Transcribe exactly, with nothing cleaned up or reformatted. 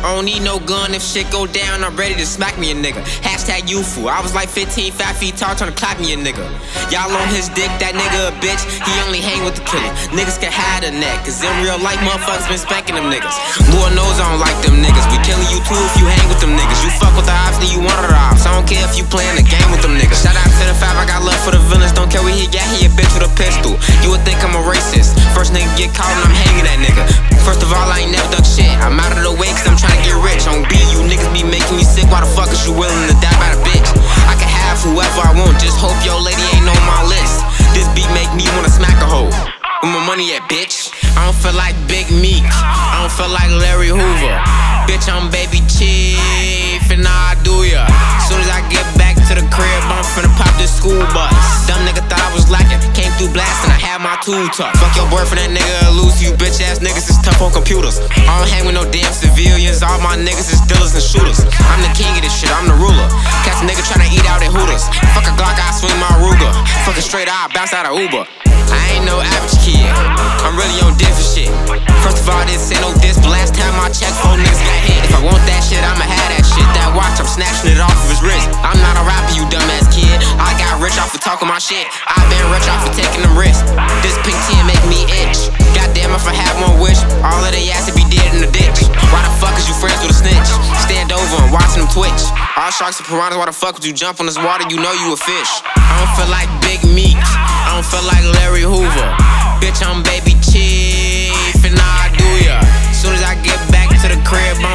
I don't need no gun, if shit go down, I'm ready to smack me a nigga. Hashtag youthful, I was like fifteen, five feet tall, trying to clap me a nigga. Y'all on his dick, that nigga a bitch, he only hang with the killer. Niggas can hide a neck, cause in real life, motherfuckers been spanking them niggas. Lord knows I don't like them niggas, we killing you too if you hang with them niggas. You fuck with the ops, then you one of the ops. I don't care if you playing the game with them niggas. Shout out to the five, I got love for the villains, don't care where he got, he a bitch with a pistol. You would think I'm a racist, first nigga get caught and I'm hanging that nigga. First of all, I ain't never done shit, I'm out of the way cause I'm trying to get rich. On B, you niggas be making me sick, why the fuck is you willing to die by the bitch? I can have whoever I want, just hope your lady ain't on my list. This beat make me wanna smack a hoe. Where my money at, bitch? I don't feel like Big Meek, I don't feel like Larry Hoover. Bitch, I'm Baby Chief, and now I do ya. Soon as I get back to the crib, I'm finna pop this school bus. Dumb nigga thought I was lacking, came through blasting, I had my tool tuck. Fuck your boyfriend, that nigga loose, you bitch ass niggas is tough on computers. I don't hang with no damn civilians, all my niggas is dealers and shooters. I'm the king of this shit, I'm the ruler. Catch a nigga tryna eat out at Hooters. Fuck a Glock, I swing my Ruger. Fuck a straight eye, bounce out of Uber. I ain't no average kid, I'm really on different shit. First of all, this ain't no diss, but last time I checked, four niggas got hit. If I want that shit, I'ma have that shit. That watch, I'm snatching it off of his wrist. I'm not a rapper, you dumbass kid. I got rich off of talking my shit. I been rich off of taking them risks. This pink tea make me itch. Goddamn, if I had one wish, all of they ass would be dead in the ditch. Why the fuck is you friends with a snitch? Stand over and watching them twitch. All sharks and piranhas, why the fuck would you jump on this water? You know you a fish. I don't feel like Big Meek, I don't feel like Larry Hoover. Bitch, I'm Baby Chief, and now I do ya. Soon as I get back to the crib,